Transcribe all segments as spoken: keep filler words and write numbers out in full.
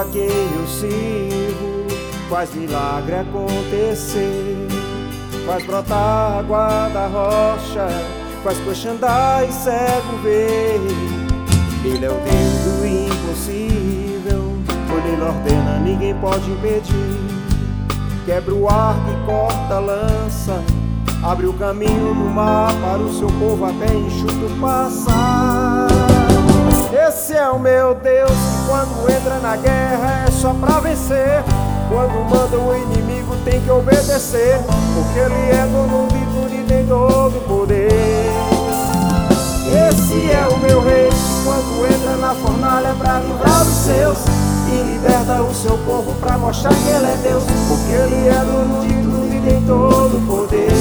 a quem eu sirvo faz milagre acontecer, faz brotar água da rocha, faz coxa andar e cego ver. Ele é o Deus do impossível, quando Ele ordena ninguém pode impedir. Quebra o arco e corta a lança, abre o caminho no mar para o seu povo até enxuto passar. Esse é o meu Deus, que quando entra na guerra é só pra vencer. Quando manda o inimigo tem que obedecer, porque Ele é dono de tudo e tem todo o poder. Esse é o meu rei, que quando entra na fornalha é pra livrar os seus e liberta o seu povo pra mostrar que Ele é Deus, porque Ele é dono de tudo e tem todo o poder.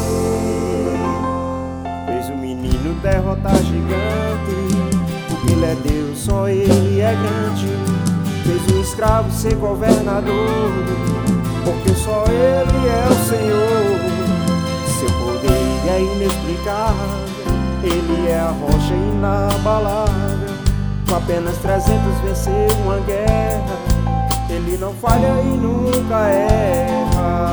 Fez o menino derrotar gigante, porque Ele é Deus, só Ele é grande. Fez um escravo ser governador, porque só Ele é o Senhor. Seu poder é inexplicável, Ele é a rocha inabalável. Com apenas trezentos venceu uma guerra, Ele não falha e nunca erra.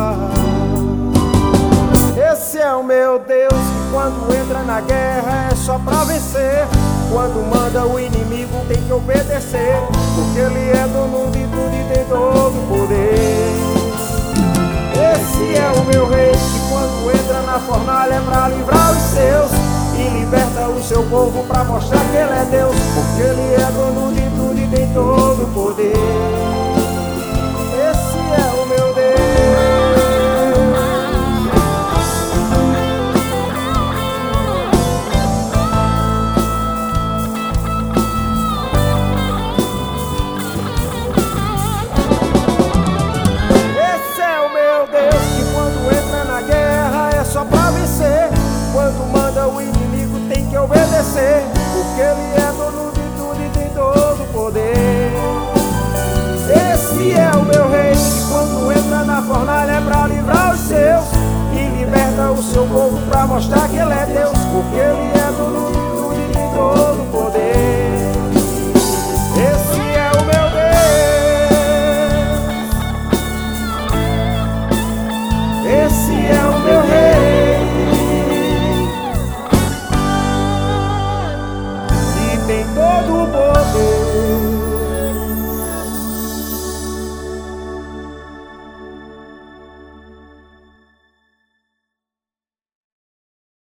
Esse é o meu Deus, que quando entra na guerra é só pra vencer. Quando manda o inimigo tem que obedecer, porque Ele é dono de tudo e tem todo o poder. Esse é o meu rei, que quando entra na fornalha é pra livrar os seus e liberta o seu povo pra mostrar que Ele é Deus, porque Ele é dono de tudo e tem todo o poder. Esse é o meu Deus. Só pra vencer, quando manda o inimigo tem que obedecer, porque Ele é dono de tudo e tem todo o poder. Esse é o meu rei, que quando entra na fornalha é pra livrar os seus e liberta o seu povo pra mostrar que Ele é Deus, porque Ele é dono de tudo e tem todo o poder. Esse é o meu Deus. Esse é o meu rei. Tem todo